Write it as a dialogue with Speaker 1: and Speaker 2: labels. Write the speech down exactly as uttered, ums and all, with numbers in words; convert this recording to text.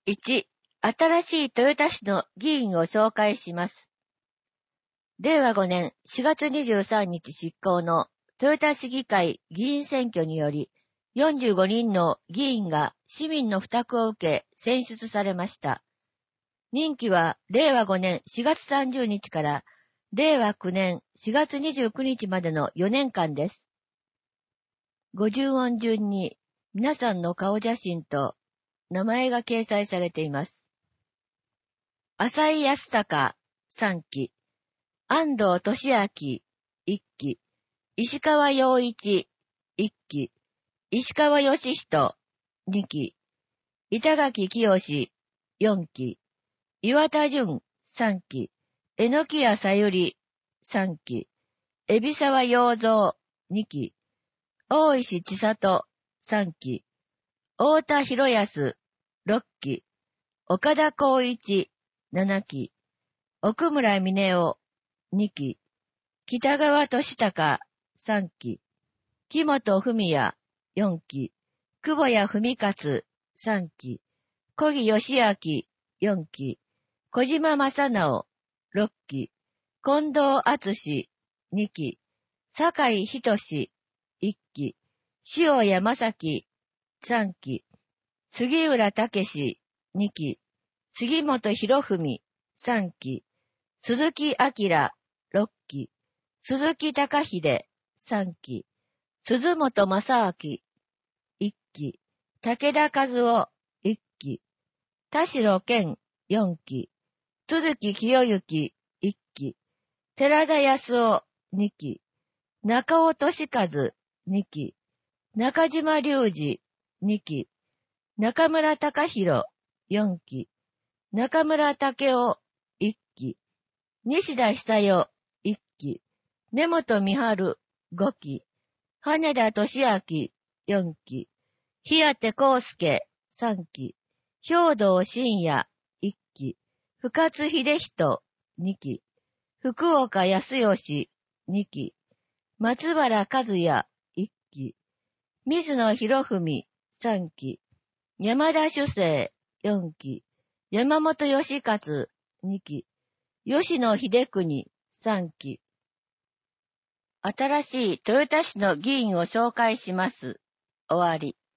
Speaker 1: いち、新しい豊田市の議員を紹介します。れいわごねんしがつにじゅうさんにち執行の豊田市議会議員選挙により、よんじゅうごにんの議員が市民の負託を受け選出されました。任期はれいわごねんしがつさんじゅうにちかられいわきゅうねんしがつにじゅうくにちまでのよねんかんです。ごじゅうおん順に皆さんの顔写真と名前が掲載されています。浅井康隆さんき、安藤俊明いっき、石川陽一いっき、石川義人にき、板垣清よんき、岩田純さんき、榎谷さゆりさんき、海老沢洋三にき、大石千里さんき、太田博康ろっき、岡田光一ななき、奥村峰夫にき、北川俊孝さんき、木本文也よんき、久保谷文勝さんき、小木義明よんき、小島正直ろっき、近藤敦にき、酒井仁いっき、塩山崎さんき、杉浦武にき、杉本博文さんき、鈴木明ろっき、鈴木隆秀さんき、鈴本正明いっき、武田和夫いっき、田代健よんき、都築清之いっき、寺田康夫にき、中尾俊和にき、中島隆二にき、中村隆弘よんき、中村武夫いっき、西田久代いっき、根本美春ごき、羽田俊明よんき、日当康介さんき、兵道真也いっき、深津秀人にき、福岡康義にき、松原和也いっき、水野博文さんき、山田主生よんき、山本義勝にき、吉野秀邦さんき。新しい豊田市の議員を紹介します。終わり。